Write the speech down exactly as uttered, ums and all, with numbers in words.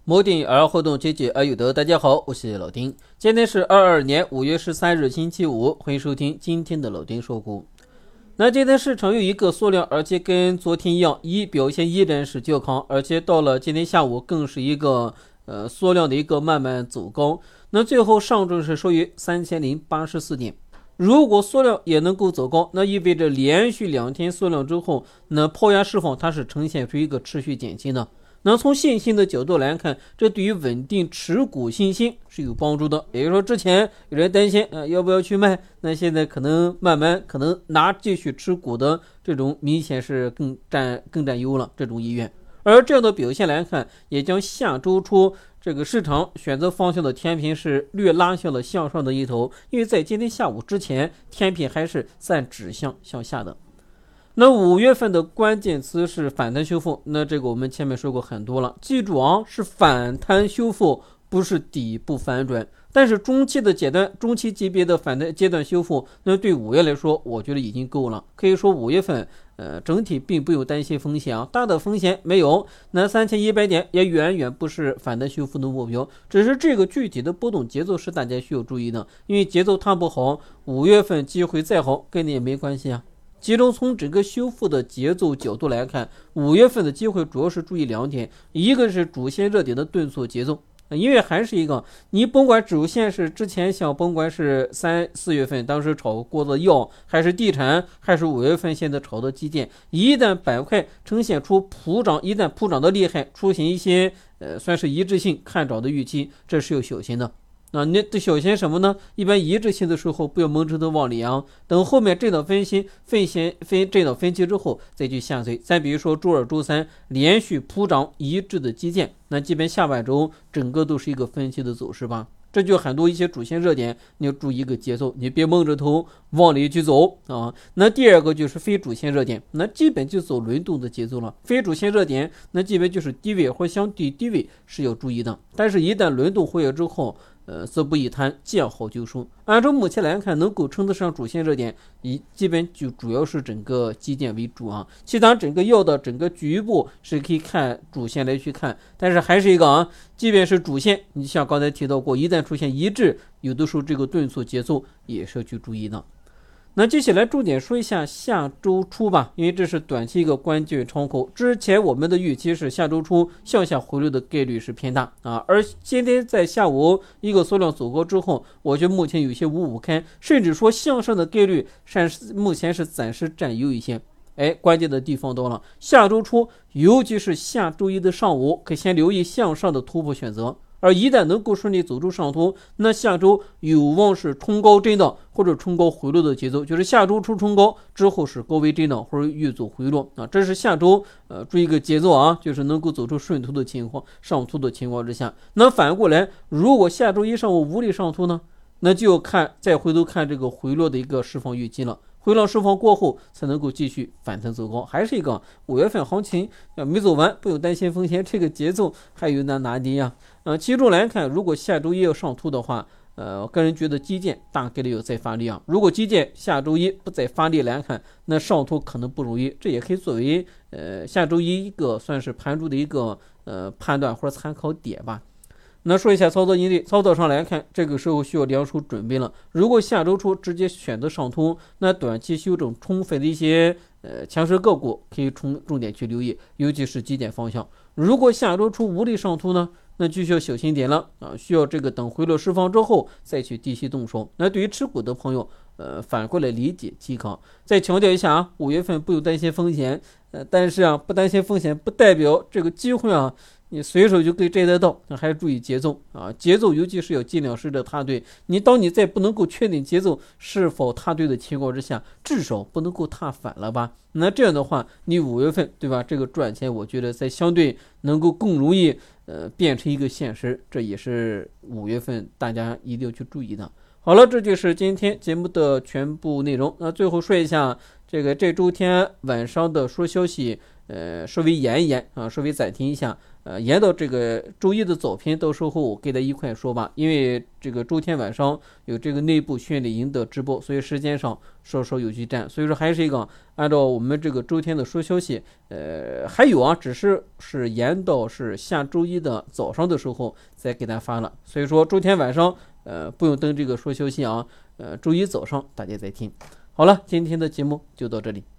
摩定而互动积极而有德，大家好，我是老丁。今天是二二年五月十三日星期五，欢迎收听今天的老丁说股。那今天市场有一个缩量，而且跟昨天一样，一表现依然是较强，而且到了今天下午更是一个呃缩量的一个慢慢走高。那最后上证是收于三千零八十四点。如果缩量也能够走高，那意味着连续两天缩量之后，那抛压释放它是呈现出一个持续减轻的。那从信心的角度来看，这对于稳定持股信心是有帮助的。也就是说，之前有人担心呃要不要去卖，那现在可能慢慢可能拿继续持股的这种明显是更占更占优了这种意愿。而这样的表现来看，也将下周初这个市场选择方向的天平是略拉向了向上的一头，因为在今天下午之前，天平还是暂指向向下的。那五月份的关键词是反弹修复，那这个我们前面说过很多了，记住啊，是反弹修复，不是底部反转。但是中期的阶段，中期级别的反弹阶段修复，那对五月来说，我觉得已经够了。可以说五月份，呃，整体并不用担心风险啊，大的风险没有。那三千一百点也远远不是反弹修复的目标，只是这个具体的波动节奏是大家需要注意的，因为节奏踏不好，五月份机会再好，跟你也没关系啊。其中从整个修复的节奏角度来看，五月份的机会主要是注意两点，一个是主线热点的顿挫节奏，因为还是一个，你甭管主线是之前像甭管是三四月份当时炒过的药，还是地产，还是五月份现在炒的基建，一旦板块呈现出普涨，一旦普涨的厉害，出现一些呃算是一致性看涨的预期，这是要小心的。那你得小心什么呢？一般一致性的时候不要蒙着头往里扬，等后面震荡分析分析分震荡分析之后再去下坠。再比如说周二周三连续普涨一致的基建，那基本下半周整个都是一个分歧的走势吧。这就很多一些主线热点，你要注意一个节奏，你别蒙着头往里去走啊。那第二个就是非主线热点，那基本就走轮动的节奏了。非主线热点，那基本就是低位或相对低位是要注意的，但是一旦轮动活跃之后，呃，则不宜谈，见好就收。按照目前来看，能够称得上主线热点，以基本就主要是整个基建为主啊。其他整个药的整个局部是可以看主线来去看，但是还是一个啊，即便是主线，你像刚才提到过，一旦出现一致，有的时候这个顿挫节奏也是要去注意的。那接下来重点说一下下周初吧，因为这是短期一个关键窗口。之前我们的预期是下周初向下回落的概率是偏大啊，而今天在下午一个缩量走高之后，我觉得目前有些五五开，甚至说向上的概率目前是暂时占优一些。哎，关键的地方到了，下周初，尤其是下周一的上午，可先留意向上的突破选择。而一旦能够顺利走出上图，那下周有望是冲高震荡或者冲高回落的节奏，就是下周初冲高之后是高位震荡或者遇阻回落啊，这是下周呃注意一个节奏啊，就是能够走出顺图的情况，上图的情况之下。那反过来，如果下周一上午无力上图呢，那就要看再回头看这个回落的一个释放预期了。回落释放过后才能够继续反弹走高，还是一个五月份行情没走完，不用担心风险，这个节奏还有难拿捏呀。呃，其中来看，如果下周一要上突的话，呃，我个人觉得基建大概率有再发力啊。如果基建下周一不再发力来看，那上突可能不容易，这也可以作为呃下周一一个算是盘中的一个呃判断或者参考点吧。那说一下操作应对，操作上来看，这个时候需要两手准备了。如果下周初直接选择上突，那短期修正充分的一些呃强势个股可以重重点去留意，尤其是基建方向。如果下周初无力上突呢，那就需要小心点了啊，需要这个等回落释放之后再去低吸动手。那对于持股的朋友，呃，反过来理解即可。再强调一下啊，五月份不用担心风险，呃，但是啊，不担心风险不代表这个机会啊。你随手就可以摘得到，还注意节奏啊！节奏尤其是要尽量试着踏对。你当你在不能够确定节奏是否踏对的情况之下，至少不能够踏反了吧？那这样的话，你五月份对吧？这个赚钱，我觉得在相对能够更容易呃变成一个现实，这也是五月份大家一定要去注意的。好了，这就是今天节目的全部内容。那最后说一下，这个这周天晚上的说消息。 呃稍微延一延啊，稍微暂停一下，呃延到这个周一的早评，到时候给他一块说吧。因为这个周天晚上有这个内部训练营的直播，所以时间上稍稍有局占，所以说还是一个按照我们这个周天的说消息，呃还有啊，只是是延到是下周一的早上的时候再给大家发了，所以说周天晚上呃不用等这个说消息啊，呃周一早上大家再听。好了，今天的节目就到这里。